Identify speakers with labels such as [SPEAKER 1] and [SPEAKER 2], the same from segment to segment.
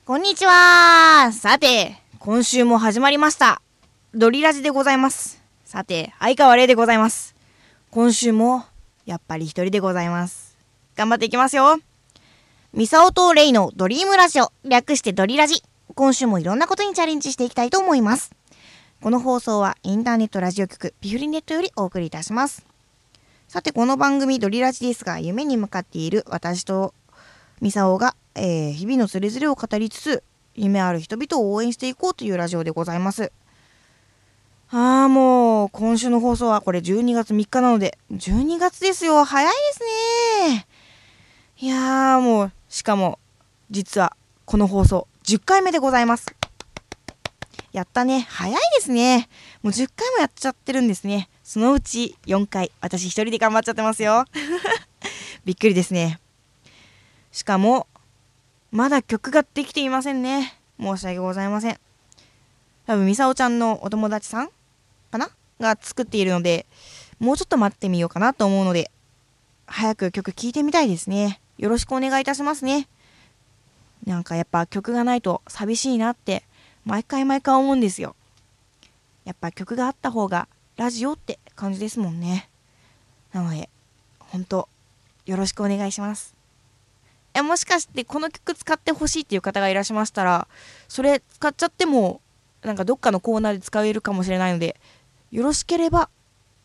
[SPEAKER 1] こんにちは。さて、今週も始まりました。ドリラジでございます。さて、相川玲でございます。今週も、やっぱり一人でございます。頑張っていきますよ。ミサオとレイのドリームラジオ、略してドリラジ。今週もいろんなことにチャレンジしていきたいと思います。この放送はインターネットラジオ局ピフリネットよりお送りいたします。さて、この番組ドリラジですが、夢に向かっている私とミサオが日々のつれづれを語りつつ、夢ある人々を応援していこうというラジオでございます。もう今週の放送はこれ12月3日なので、12月ですよ。早いですね。いやー、もうしかも実はこの放送10回目でございます。やったね。早いですね。もう10回もやっちゃってるんですね。そのうち4回私一人で頑張っちゃってますよ。びっくりですね。しかもまだ曲ができていませんね。申し訳ございません。多分ミサオちゃんのお友達さんかなが作っているので、もうちょっと待ってみようかなと思うので、早く曲聴いてみたいですね。よろしくお願いいたしますね。なんかやっぱ曲がないと寂しいなって毎回思うんですよ。やっぱ曲があった方がラジオって感じですもんね。なので本当よろしくお願いします。もしかしてこの曲使ってほしいっていう方がいらっしゃいましたら、それ使っちゃってもなんかどっかのコーナーで使えるかもしれないので、よろしければ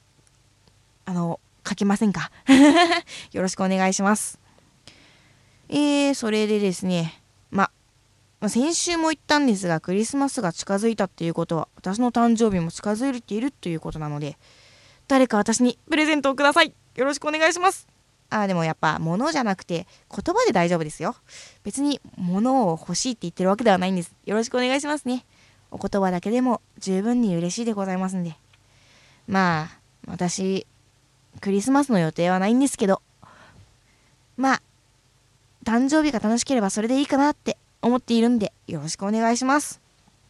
[SPEAKER 1] かけませんか。よろしくお願いします。それでですね、先週も言ったんですが、クリスマスが近づいたっていうことは私の誕生日も近づいているということなので、誰か私にプレゼントをください。よろしくお願いします。でもやっぱ物じゃなくて言葉で大丈夫ですよ。別に物を欲しいって言ってるわけではないんです。よろしくお願いしますね。お言葉だけでも十分に嬉しいでございますんで。私クリスマスの予定はないんですけど、誕生日が楽しければそれでいいかなって思っているんで、よろしくお願いします。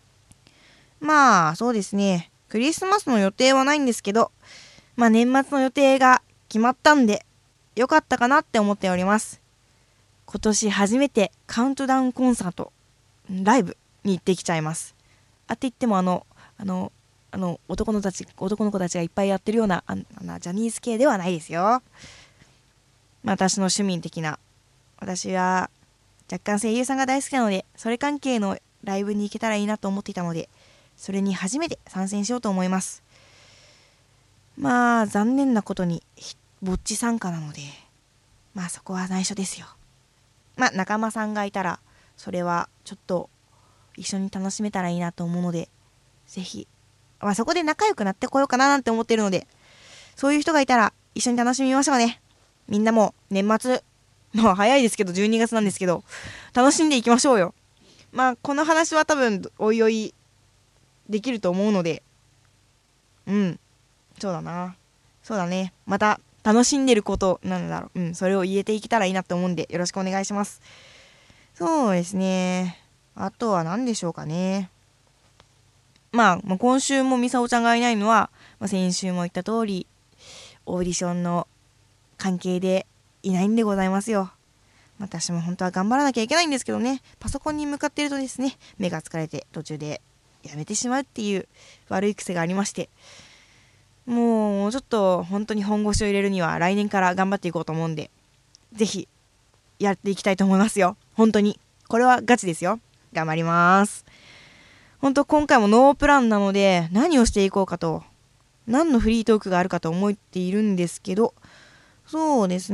[SPEAKER 1] そうですね、クリスマスの予定はないんですけど、年末の予定が決まったんでよかったかなって思っております。今年初めてカウントダウンコンサートライブに行ってきちゃいます。って言っても男の子たちがいっぱいやってるようなジャニーズ系ではないですよ。私の趣味的な、私は若干声優さんが大好きなので、それ関係のライブに行けたらいいなと思っていたので、それに初めて参戦しようと思います。残念なことにぼっち参加なので、そこは内緒ですよ。仲間さんがいたらそれはちょっと一緒に楽しめたらいいなと思うので、ぜひそこで仲良くなってこようかななんて思っているので、そういう人がいたら一緒に楽しみましょうね。みんなも年末、早いですけど12月なんですけど、楽しんでいきましょうよ。この話は多分おいおいできると思うので、そうだね、また楽しんでることそれを言えていけたらいいなと思うんで、よろしくお願いします。そうですね、あとは何でしょうかね。今週もミサオちゃんがいないのは、先週も言った通りオーディションの関係でいないんでございますよ。私も本当は頑張らなきゃいけないんですけどね、パソコンに向かっているとですね、目が疲れて途中でやめてしまうっていう悪い癖がありまして、もうちょっと本当に本腰を入れるには来年から頑張っていこうと思うんで、ぜひやっていきたいと思いますよ。本当にこれはガチですよ。頑張ります。本当今回もノープランなので、何をしていこうかと、何のフリートークがあるかと思っているんですけど、そうです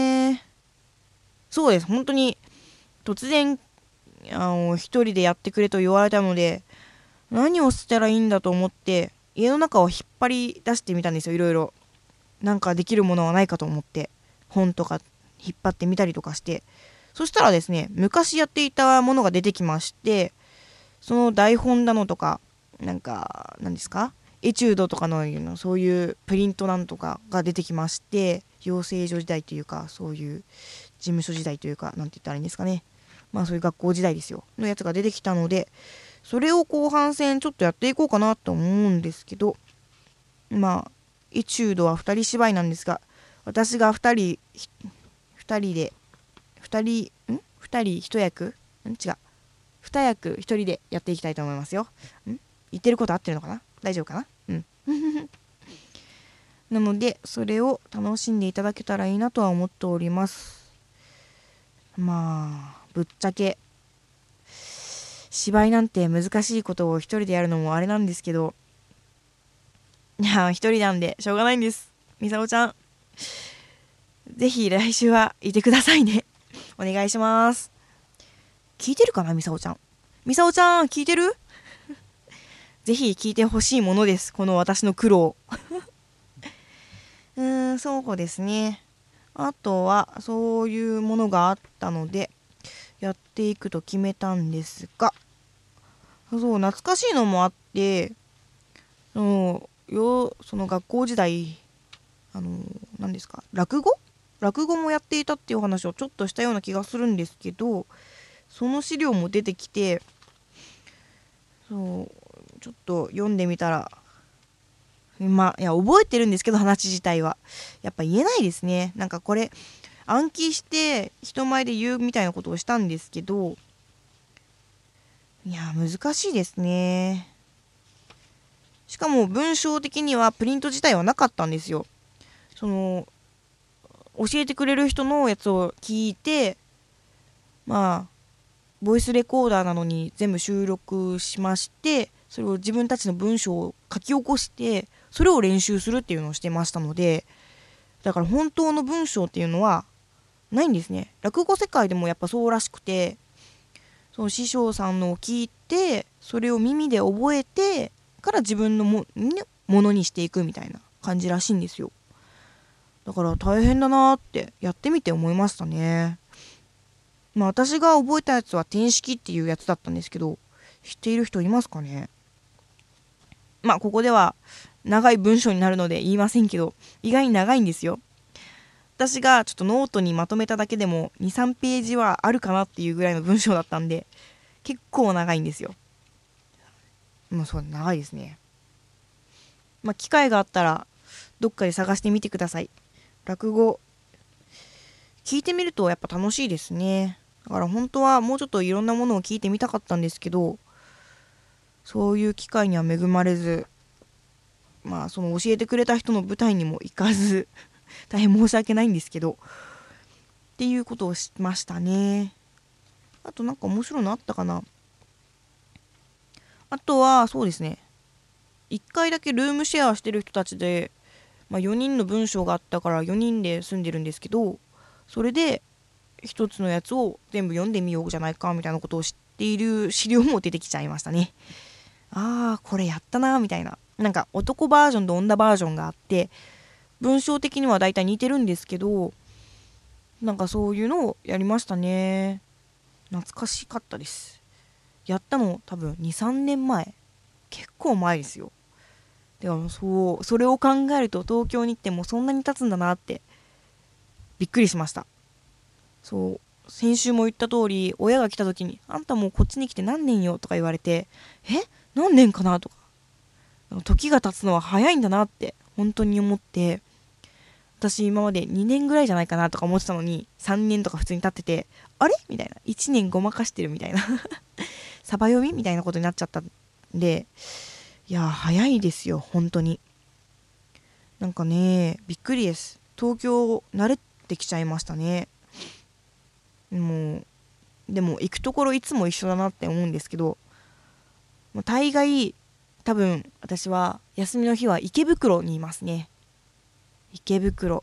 [SPEAKER 1] 本当に突然一人でやってくれと言われたので、何をしたらいいんだと思って家の中を引っ張り出してみたんですよ。いろいろなんかできるものはないかと思って本とか引っ張ってみたりとかして、そしたらですね、昔やっていたものが出てきまして、その台本だのとか、何ですか、エチュードとかのそういうプリントなんとかが出てきまして、養成所時代というか、そういう事務所時代というか、なんて言ったらいいんですかね、そういう学校時代ですよのやつが出てきたので、それを後半戦ちょっとやっていこうかなと思うんですけど、エチュードは2人芝居なんですが、私が2人で2人1役違う2 二役一人でやっていきたいと思いますよ。言ってること合ってるのかな、大丈夫かな。なのでそれを楽しんでいただけたらいいなとは思っております。まあぶっちゃけ芝居なんて難しいことを一人でやるのもあれなんですけど、いや一人なんでしょうがないんです。みさおちゃんぜひ来週はいてくださいね。お願いします。聞いてるかな、みさおちゃん。みさおちゃん聞いてる？ぜひ聞いてほしいものです、この私の苦労。そうですね。あとはそういうものがあったのでやっていくと決めたんですが、そう懐かしいのもあって、その学校時代何ですか、落語もやっていたっていう話をちょっとしたような気がするんですけど、その資料も出てきて、そうちょっと読んでみたら、いや覚えてるんですけど話自体はやっぱ言えないですね。なんかこれ暗記して人前で言うみたいなことをしたんですけど、いや難しいですね。しかも文章的にはプリント自体はなかったんですよ。その教えてくれる人のやつを聞いて、ボイスレコーダーなのに全部収録しまして、それを自分たちの文章を書き起こしてそれを練習するっていうのをしてましたので、だから本当の文章っていうのはないんですね。落語世界でもやっぱそうらしくて、その師匠さんのを聞いてそれを耳で覚えてから自分のものにしていくみたいな感じらしいんですよ。だから大変だなってやってみて思いましたね。私が覚えたやつは転式っていうやつだったんですけど、知っている人いますかね。ここでは長い文章になるので言いませんけど、意外に長いんですよ。私がちょっとノートにまとめただけでも 2,3 ページはあるかなっていうぐらいの文章だったんで、結構長いんですよ。そう長いですね。機会があったらどっかで探してみてください。落語聞いてみるとやっぱ楽しいですね。だから本当はもうちょっといろんなものを聞いてみたかったんですけど、そういう機会には恵まれず、その教えてくれた人の舞台にも行かず大変申し訳ないんですけどっていうことをしましたね。あとなんか面白いのあったかな。あとはそうですね、1回だけルームシェアしてる人たちで、4人の文章があったから4人で住んでるんですけど、それで一つのやつを全部読んでみようじゃないかみたいなことを知っている資料も出てきちゃいましたね。これやったなみたいな。なんか男バージョンと女バージョンがあって、文章的にはだいたい似てるんですけど、なんかそういうのをやりましたね。懐かしかったです。やったの多分 2,3 年前、結構前ですよ。でもそれを考えると東京に行ってもそんなに経つんだなってびっくりしました。先週も言った通り、親が来た時にあんたもうこっちに来て何年よとか言われて、何年かなとか、時が経つのは早いんだなって本当に思って、私今まで2年ぐらいじゃないかなとか思ってたのに3年とか普通に経ってて、あれみたいな、1年ごまかしてるみたいなサバ読みみたいなことになっちゃったんで、いや早いですよ本当に。なんかねびっくりです。東京慣れてきちゃいましたね。でも行くところいつも一緒だなって思うんですけど、大概多分私は休みの日は池袋にいますね。池袋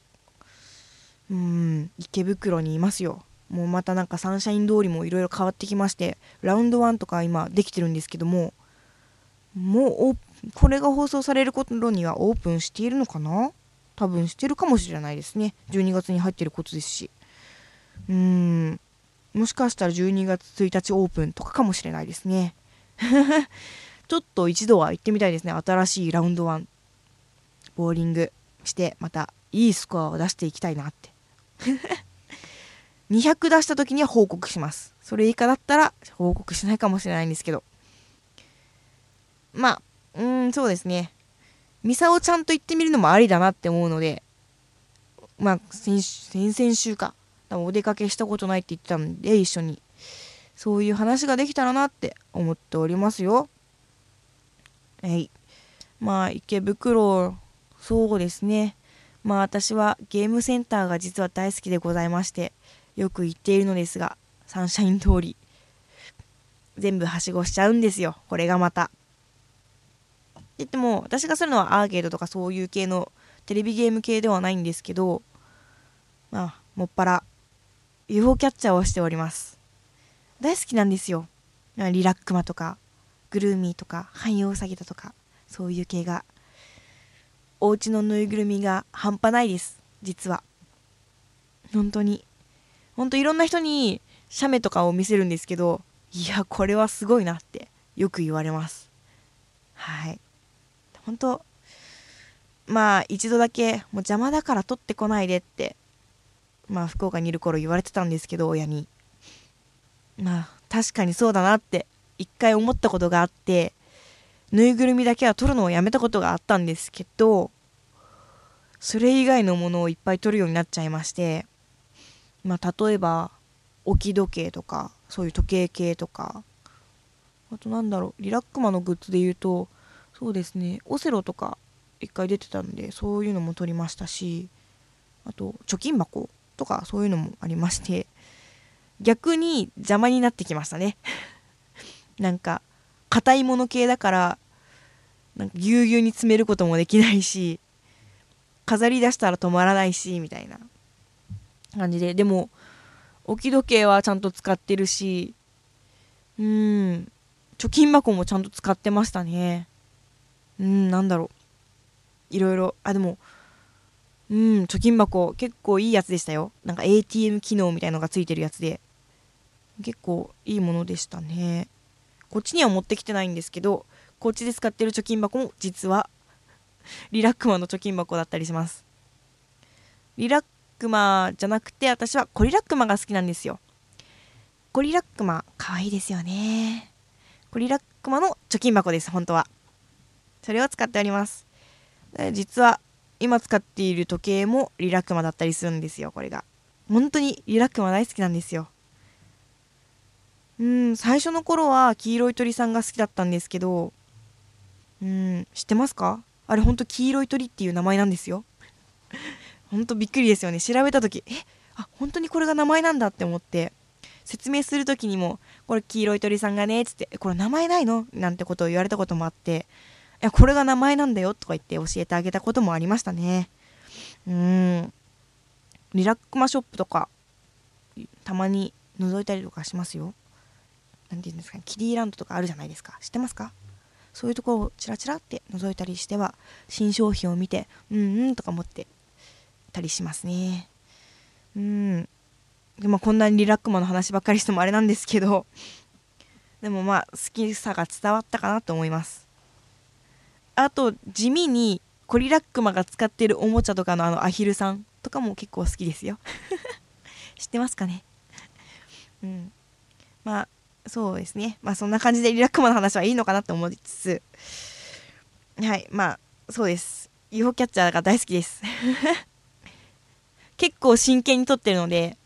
[SPEAKER 1] にいますよ。もうまたなんかサンシャイン通りもいろいろ変わってきまして、ラウンド1とか今できてるんですけども、もうこれが放送される頃にはオープンしているのかな。多分してるかもしれないですね。12月に入ってることですし、もしかしたら12月1日オープンとかかもしれないですねちょっと一度は行ってみたいですね。新しいラウンド1ボーリングしてまたいいスコアを出していきたいなって200出した時には報告します。それ以下だったら報告しないかもしれないんですけど、そうですね、ミサをちゃんと行ってみるのもありだなって思うので、先々週か、多分お出かけしたことないって言ってたんで一緒にそういう話ができたらなって思っておりますよ。はい。まあ池袋、そうですね。まあ私はゲームセンターが実は大好きでございまして、よく行っているのですが、サンシャイン通り全部はしごしちゃうんですよ。これがまた。言っても私がするのはアーケードとかそういう系のテレビゲーム系ではないんですけど、まあもっぱら UFO キャッチャーをしております。大好きなんですよ。リラックマとかグルーミーとか汎用ウサギだとか、そういう系が。お家のぬいぐるみが半端ないです、実は。本当にいろんな人に写メとかを見せるんですけど、いやこれはすごいなってよく言われます。はい。本当、まあ一度だけもう邪魔だから取ってこないでって、まあ福岡にいる頃言われてたんですけど、親に。まあ確かにそうだなって一回思ったことがあって、ぬいぐるみだけは取るのをやめたことがあったんですけど、それ以外のものをいっぱい取るようになっちゃいまして、まあ例えば置き時計とかそういう時計系とか、あとなんだろう、リラックマのグッズで言うと、そうですね、オセロとか一回出てたんで、そういうのも取りましたし、あと貯金箱とかそういうのもありまして、逆に邪魔になってきましたね。なんか硬いもの系だから、なんかぎゅうぎゅうに詰めることもできないし、飾り出したら止まらないしみたいな感じで、でも置き時計はちゃんと使ってるし、貯金箱もちゃんと使ってましたね。なんだろう、いろいろ。でも貯金箱結構いいやつでしたよ。なんか ATM 機能みたいのがついてるやつで、結構いいものでしたね。こっちには持ってきてないんですけど、こっちで使ってる貯金箱も実はリラックマの貯金箱だったりします。リラックマじゃなくて、私はコリラックマが好きなんですよ。コリラックマかわいいですよね。コリラックマの貯金箱です、本当は。それを使っております。実は今使っている時計もリラックマだったりするんですよ。これが本当にリラックマ大好きなんですよ。最初の頃は黄色い鳥さんが好きだったんですけど、知ってますか？あれ本当黄色い鳥っていう名前なんですよ。本当びっくりですよね。調べた時、本当にこれが名前なんだって思って、説明する時にもこれ黄色い鳥さんがねっつって、これ名前ないのなんてことを言われたこともあって、これが名前なんだよとか言って教えてあげたこともありましたね。リラックマショップとかたまに覗いたりとかしますよ。なんていうんですかね、キディランドとかあるじゃないですか。知ってますか？そういうところをチラチラって覗いたりしては、新商品を見てとか思ってたりしますね。でもこんなにリラックマの話ばっかりしてもあれなんですけど、でもまあ好きさが伝わったかなと思います。あと地味にコリラックマが使っているおもちゃとかのアヒルさんとかも結構好きですよ。知ってますかね？まあそうですね。まあそんな感じでリラックマの話はいいのかなと思いつつ、はい、まあそうです。UFO キャッチャーが大好きです。結構真剣に撮ってるので、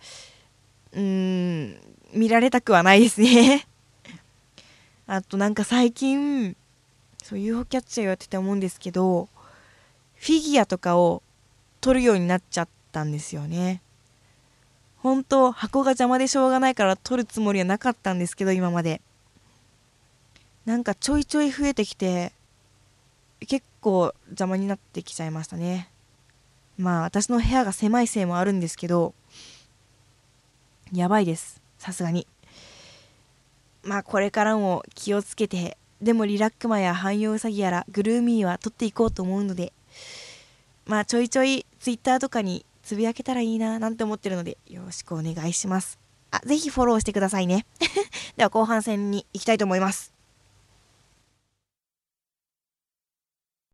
[SPEAKER 1] 見られたくはないですね。あとなんか最近、そう UFO キャッチャーやってて思うんですけど、フィギュアとかを撮るようになっちゃったんですよね。本当箱が邪魔でしょうがないから撮るつもりはなかったんですけど、今までなんかちょいちょい増えてきて、結構邪魔になってきちゃいましたね。まあ私の部屋が狭いせいもあるんですけど、やばいです、さすがに。まあこれからも気をつけて、でもリラックマや汎用ウサギやらグルーミーは撮っていこうと思うので、まあちょいちょいツイッターとかにつぶやけたらいいななんて思ってるので、よろしくお願いします。ぜひフォローしてくださいね。では後半戦に行きたいと思います。